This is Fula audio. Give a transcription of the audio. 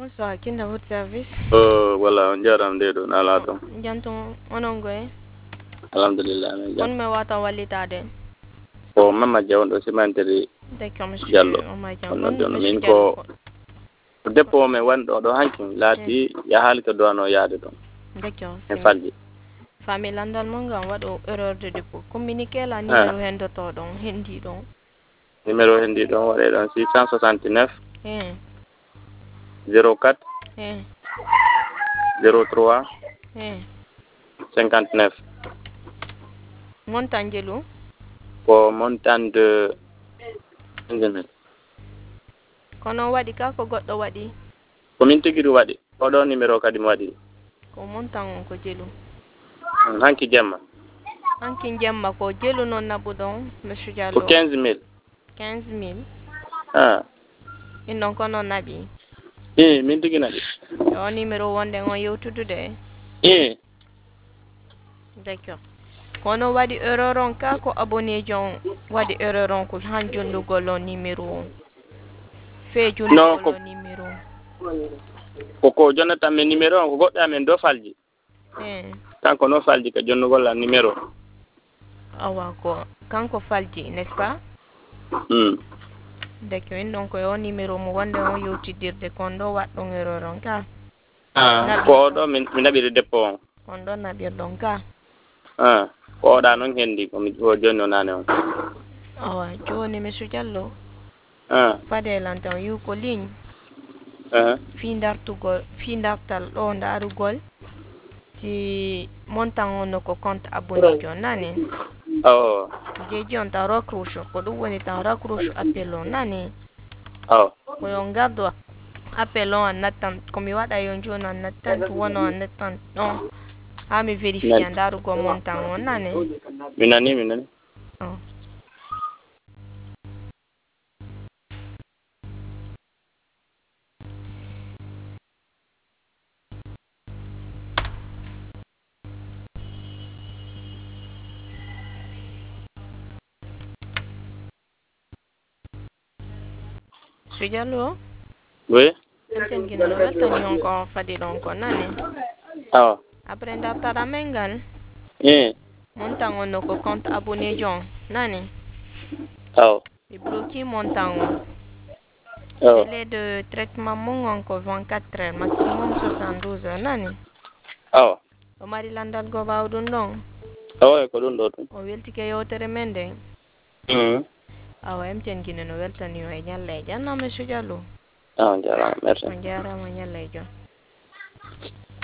Bonsoir, qui est dans votre service? Voilà, on jaram de do na lato. Jantung onongoy. Alhamdulillah. On me wata walitade. Mama Diaw do semanteri. D'accord, monsieur. Diallo. On don monsieur min Diallo. ko depot me wando do hankin lati ya halka do no yaade don. D'accord. E falji. Famille landal monga wado erreur de dépôt. Communiquer la numéro hendo to don hendi don. Numéro hendi don wade don 669 04 03 59. Montangelo. Ko montant de ngene. Kono wadi ka ko goddo wadi. Ko min tigiru wadi. Odo numéro kadi wadi. Ko montant ko jelu. Hanki jemma. Hanki jemma ko jelu non nabudon monsieur Diallo. Ko 15000. 15000. Indon kono nabi. Min tigina di. O numéro wonde on yewtudude. D'accord. Kono wadi erreur on ka ko abonné jon wadi erreur on ko hanjondo gollo numéro. Fe jondo gollo numéro. Ko jonata men numéro on ko goddo amen do falji. Kanko no falji ka jonno golla numéro. Awa ko kanko falji, n'est-ce pas? D'accord, donc o numéro mo wonde on yewtidirde kondo waddo erreur on ka. Ko do min nabire depot on. Kondo nabir don ka. Ko da non hendi ko mi jonno nane on. Awa joni monsieur Diallo. Fade lantan yu ko ligne. Findartal do ndarugol ti montant on ko compte abonné jon nani. Jeji on ta raccroche ko do woni ta raccroche appel on nani. Ko yon gardo appel on natan ko mi wada yon jona natan wono natan non. Mi vérifier ndarugo montant on nani. Minani. Diallo? Oui. Tengina no weltani on ko fadi don ko nani. Après ndartara mengal. Montant on ko compte abonné jon nani. Et bloqué montant on. Délai de traitement mon encore 24 heures, maximum 72 heures nani. O mari landal go bawdun don. Ko dun do. O welti ke yotere mende. Awa tengina no weltani o e nyalle janna monsieur Diallo. Jara, merci. Manjara ma nyalle jon.